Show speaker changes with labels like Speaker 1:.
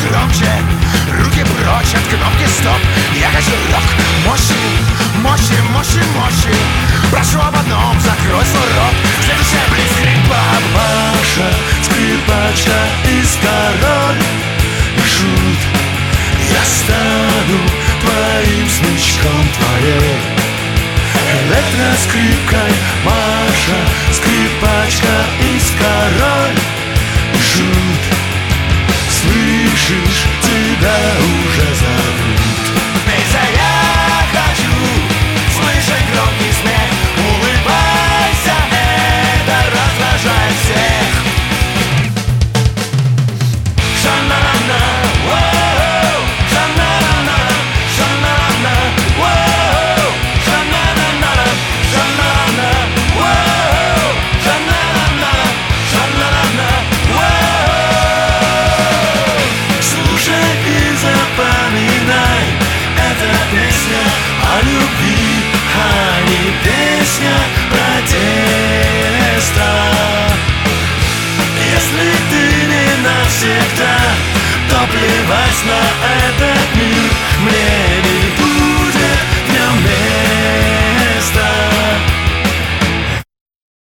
Speaker 1: громче, руки прочь от кнопки стоп. Я хочу рок, мощи, мощи, мощи, мощи. Прошу об одном, закрой свой рот. Следующая близкрик.
Speaker 2: Папаша, скрипачка из король жут. Я стану твоим смычком твоей электроскрипкой. Маша, скрипачка из король жут. Слышишь, тебя уже зовут.
Speaker 1: Пейся, я хочу слышать громкий смех. Улыбайся, это раздражает всех. Ша-на-на-на, воу, ша-на-на-на, ша-на-на-на, воу, ша-на-на-на, ша-на-на, воу, ша-на-на-на, ша-на-на-на, воу.
Speaker 2: Слушай и запоминай, это песня о любви, а не песня протеста. Если ты не навсегда, то плевать на это.